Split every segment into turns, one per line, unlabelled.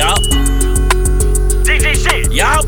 Yup.
DG shit.
Yup.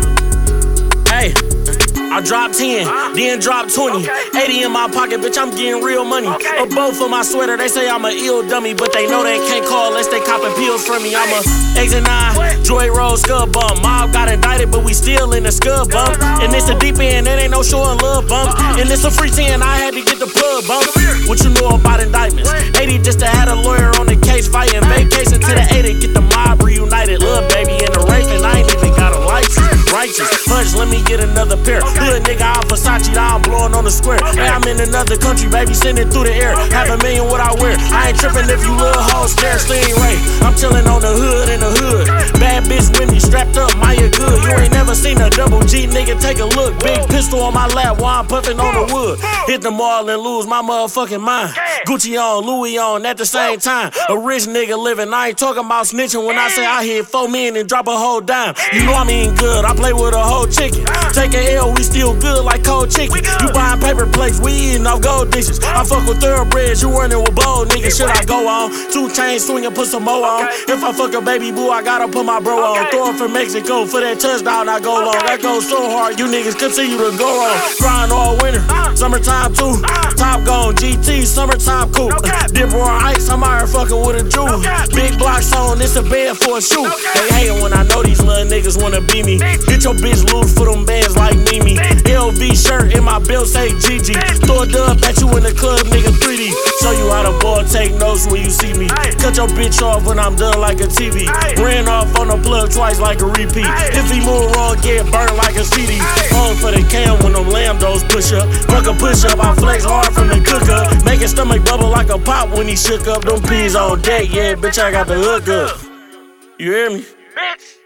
Hey. I dropped 10, then dropped 20. 80 in my pocket, bitch, I'm getting real money. A bow for my sweater, they say I'm a ill dummy, but they know they can't call unless they copping pills from me. I'm a exit 9, Joy Road scud bump. Mob got indicted, but we still in the scud bump. And it's a deep end, it ain't no showing love bump. And it's a free 10, I had to get the plug bump. What you know about indictments? 80 just to have a lawyer on the case, fighting vacation to the 80, get the mob reunited. Little baby in the rape, and I ain't even got a license. Righteous, fudge, let me get another pair. Hood nigga, I'm Versace, now I'm blowing on the square. Hey, I'm in another country, baby, send it through the air. $500,000 what I wear. I ain't tripping if you little hoes stare, sling Ray. I'm chillin' on the hood in the hood. Bad bitch with me, strapped up, Maya good. You ain't never seen a double G nigga take a look. Big pistol on my lap while I'm puffin' on the wood. Hit the mall and lose my motherfucking mind. Gucci on, Louis on at the same time. A rich nigga living, I ain't talking about snitching when I say I hit 4 million and drop a whole dime. You know I'm eating good, I play with a whole chicken. Take a L, we still good like cold chicken. You buying paper plates, we eating off gold dishes. I fuck with thoroughbreds, you running with bold niggas. Should I go on? 2 chains swinging, put some more on. If I fuck a baby boo, I gotta put my bro on. Throw it for Mexico, for that touchdown I go long. That goes so hard, you niggas continue to go on. Grind all winter, summertime too. Top gone, GT, summertime coupe. Dip on ice, I'm out here fucking with a Jew. Big blocks on, it's a bed for a shoe. They hating when I know these little niggas wanna be me. Get your bitch loose for them bands like Mimi. LV shirt in my bill say GG. Throw a dub at you in the club, nigga 3D. Show you how the ball take notes when you see me. Cut your bitch off when I'm done like a TV. Ran off on the plug twice like a repeat. If he move wrong, get burned like a CD. Home for the cam when them lambdos push up. Fuck a push up, I flex hard from the cook up. Make his stomach bubble like a pop when he shook up. Them peas on deck, yeah, bitch, I got the hook up. You hear me?
Bitch.